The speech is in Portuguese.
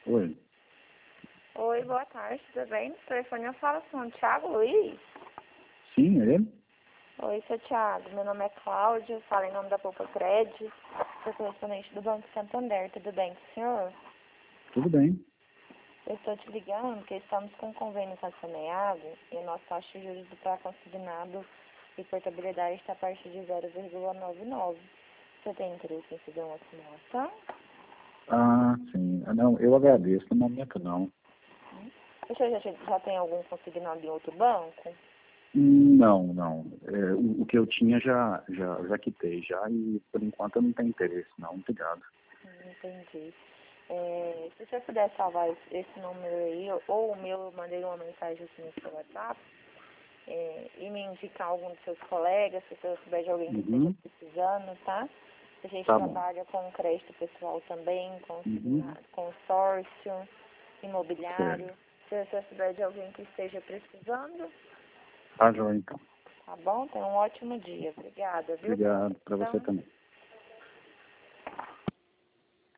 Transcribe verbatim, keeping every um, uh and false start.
Oi. Oi, boa tarde, tudo bem? No telefone eu falo com o Thiago Luiz. Sim, é ele? Oi, seu Thiago, meu nome é Cláudia, falo em nome da Poupa Cred, sou correspondente do Banco Santander, tudo bem com o senhor? Tudo bem. Eu estou te ligando porque estamos com um convênio com a Saneado e o nosso taxa de juros do pré consignado e portabilidade está a partir de zero vírgula noventa e nove. Você tem interesse em fazer uma simulação? Ah, sim. Ah, não, eu agradeço. No momento, não. O senhor já, já tem algum consignado em outro banco? Hum, Não, não. É, o, o que eu tinha já, já, já quitei já e por enquanto eu não tenho interesse, não. Obrigado. Hum, Entendi. É, se você puder salvar esse, esse número aí, ou o meu, eu mandei uma mensagem assim no seu WhatsApp, é, e me indicar algum dos seus colegas, se você souber de alguém que esteja Uhum. precisando, tá? A gente Tá bom. trabalha com crédito pessoal também, Uhum. consigna- consórcio, imobiliário. Certo. Se você souber de alguém que esteja precisando, Tá, joia, então. tá bom? Tenha um ótimo dia. Obrigada, viu, pela Obrigado. Para você atenção. também.